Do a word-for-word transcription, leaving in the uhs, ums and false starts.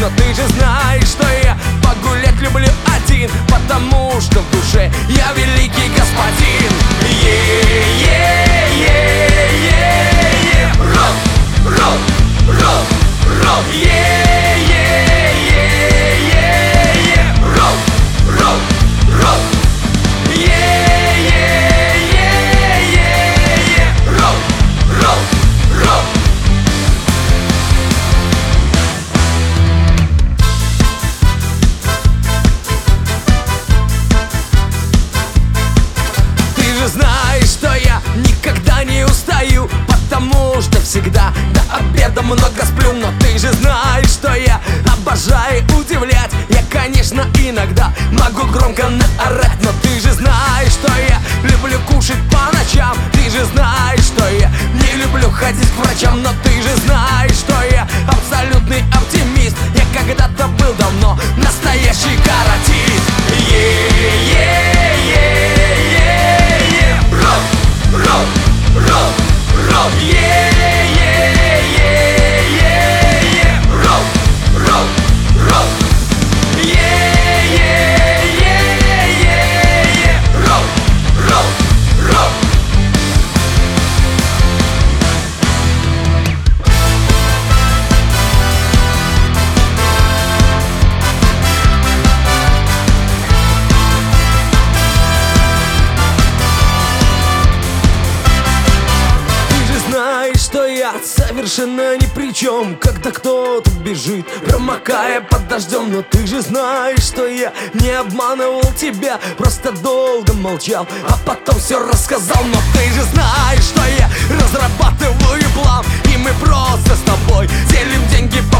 ты же знаешь, что я погулять люблю один, потому что в душе я великий господин. Е-е-е-е-е, рок, рок, рок, рок, е-е-е-е-е, рок, рок, рок, е-е-е-е-е, рок, рок, рок. Ты же знаешь, что я никогда не устаю, потому что всегда до обеда много сплю. Но ты же знаешь, что я обожаю удивлять. Я, конечно, иногда могу громко наорать, но ты же знаешь, что я люблю кушать по ночам. Ты же знаешь, что я не люблю ходить к врачам. Но ты же знаешь, что я абсолютный оптимист. Я когда-то был давно настоящий каратист. Е-е-е-е-е, рок, рок, рок, рок, е-е-е-е-е, рок, рок, рок, е-е-е-е-е, рок, рок, рок. Что я совершенно ни при чем, когда кто-то бежит, промокая под дождем. Но ты же знаешь, что я не обманывал тебя, просто долго молчал, а потом все рассказал. Но ты же знаешь, что я разрабатываю план, и мы просто с тобой делим деньги по